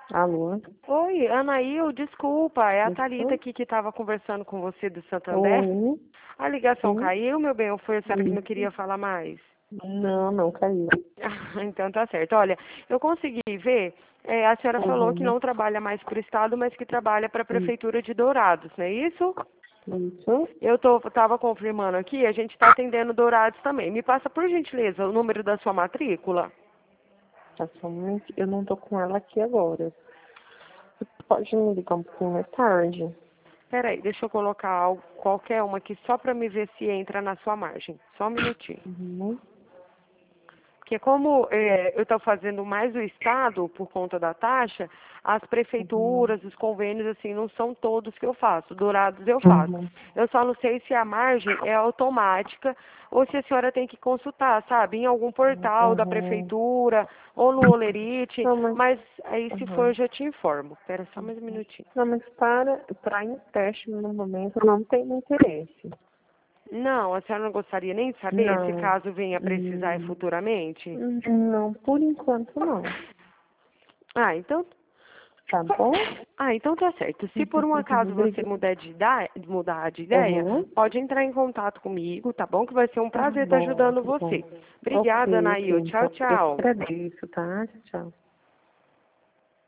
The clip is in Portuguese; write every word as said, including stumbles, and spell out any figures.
Alô? Oi, Anaíl, desculpa, é a Thalita Isso? aqui que estava conversando com você do Santander. Oi? A ligação Sim? caiu, meu bem, ou foi a senhora que não Isso? queria falar mais? Não, não caiu. Ah, então tá certo. Olha, eu consegui ver, é, a senhora falou que Uhum. não trabalha mais para o Estado, mas que trabalha para a Isso? Prefeitura de Dourados, não é isso? Isso? Eu tô, tava confirmando aqui, a gente está atendendo Dourados também. Me passa, por gentileza, o número da sua matrícula? Tá somente. Eu não tô com ela aqui agora. Você pode me ligar um pouquinho mais tarde? Peraí, deixa eu colocar algo, qualquer uma aqui só para me ver se entra na sua margem. Só um minutinho. Uhum. Porque como é, eu estou fazendo mais o Estado por conta da taxa, as Uhum. prefeituras, os convênios, assim, não são todos que eu faço. Dourados eu faço. Uhum. Eu só não sei se a margem é automática ou se a senhora tem que consultar, sabe, em algum portal da Uhum. prefeitura ou no Olerite, Não, mas. mas aí se for Uhum. eu já te informo. Espera só mais um minutinho. Não, mas para, para em teste no momento eu não tenho interesse. Não, a senhora não gostaria nem de saber se Não. caso venha a precisar Hum, futuramente? não, por enquanto não. Ah, então Tá bom? Ah, então tá certo. Se por um acaso você Obrigada. mudar de, ida- mudar de ideia, Uhum. pode entrar em contato comigo, tá bom? Que vai ser um Tá prazer estar bom, ajudando tá bom. você. Obrigada, Ok, ok, Anail. Tchau, então. Eu que tchau. agradeço, tá? Tchau.